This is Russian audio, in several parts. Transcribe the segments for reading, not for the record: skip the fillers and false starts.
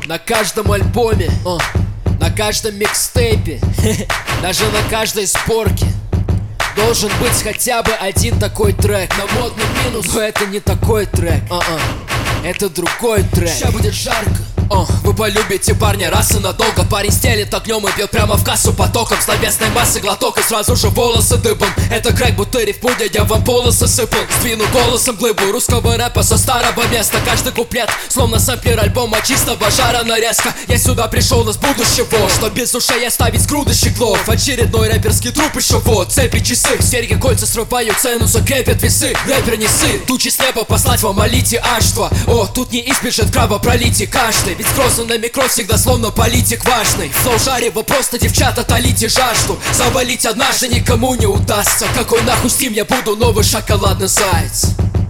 На каждом альбоме, на каждом микстейпе, даже на каждой сборке должен быть хотя бы один такой трек. На модный минус, но это не такой трек, это другой трек. Ща будет жарко. Вы полюбите парня раз и надолго. Парень стелит огнем и бьет прямо в кассу потоком. Словесной массы глоток и сразу же волосы дыбом. Это крэк, будто рифмуя, я вам волосы сыпал. Сдвину голосом глыбу русского рэпа со старого места. Каждый куплет, словно сэмплер альбома чистого жара нарезка. Я сюда пришел из будущего, что без ушей оставить груды щеглов. Очередной рэперский труп еще вот. Цепи, часы, серьги, кольца срываю, цену закрепят весы. Рэпер не сы, тучи с неба послать вам молите аж-2. Тут не избежит кровопролития каждый. Ведь скросу на микро всегда словно политик важный. Флоу жарево, просто девчата толите жажду. Завалить однажды никому не удастся. Какой нахуй стим, я буду новый шоколадный заяц.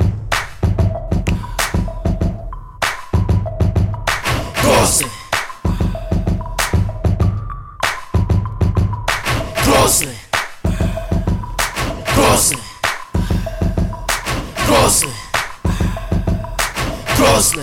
Грозный, грозный, грозный, грозный, грозный.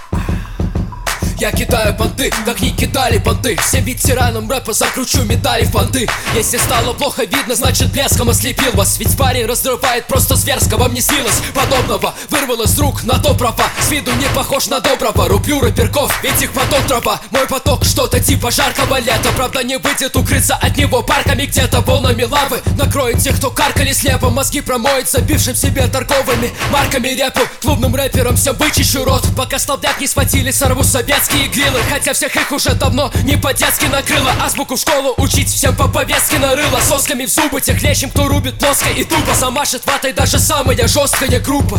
Я кидаю понты, как не кидали понты. Всем ветеранам рэпа закручу медали в понты. Если стало плохо видно, значит блеском ослепил вас. Ведь парень разрывает просто зверско. Вам не снилось подобного, вырвал из рук на то права. С виду не похож на доброго, рублю рэперков, ведь их поток трава. Мой поток что-то типа жаркого лета. Правда не выйдет укрыться от него парками где-то волнами лавы. Накроет тех, кто каркали слепо. Мозги промоет забившим себе торговыми марками репу. Клубным рэперам всем вычищу рот, пока слабляк не схватили, сорву советский грилы. Хотя всех их уже давно не по-детски накрыло. Азбуку в школу учить всем по повестке нарыло. Сосками в зубы тех лещем, кто рубит плоско и тупо. Замашет ватой даже самая жесткая группа.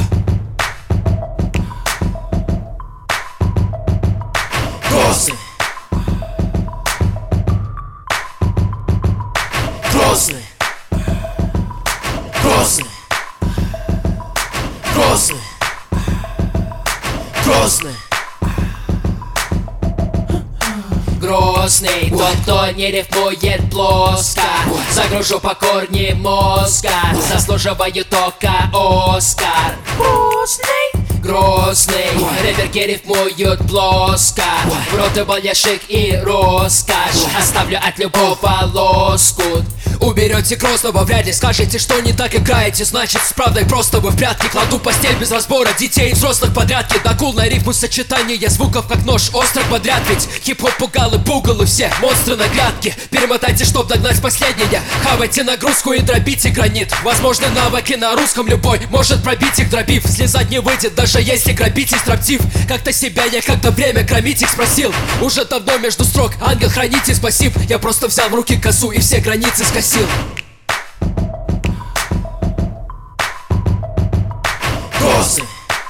Грозный, грозный, грозный, грозный, грозный. Грозный, тот, кто не рифмует плоско. Загружу по корни мозга, заслуживаю только Оскар. Грозный, грозный, рэперки рифмуют плоско. В рот и баляшик и роскошь, оставлю от любого лоскут. Уберете Грозного, вряд ли скажете, что не так играете. Значит, с правдой просто вы в прятки. Кладу постель без разбора детей и взрослых подряд. Кидакул на рифму сочетание звуков, как нож острый подряд. Ведь хип-хоп пугал и пугал, и все монстры на грядке. Перемотайте, чтоб догнать последнее. Хавайте нагрузку и дробите гранит. Возможны навыки на русском, любой может пробить их, дробив. Слезать не выйдет, даже если грабите строптив. Как-то себя я как-то время кромить их спросил. Уже давно между строк, ангел-хранитель, спасибо. Я просто взял в руки косу и все границы скосил. Грозный,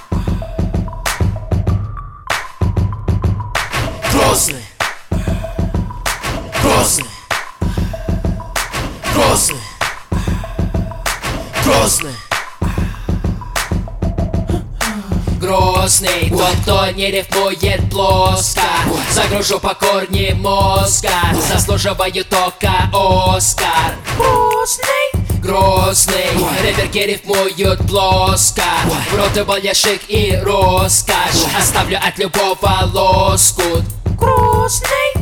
грозный, грозный, грозный, грозный. Грозный, тот, кто не рифмует плоско. Загружу по корни мозга, заслуживаю только Оскар. Грозный, грозный, рэперки рифмуют плоско. В рот и баляшик и роскошь, оставлю от любого лоскут. Грозный,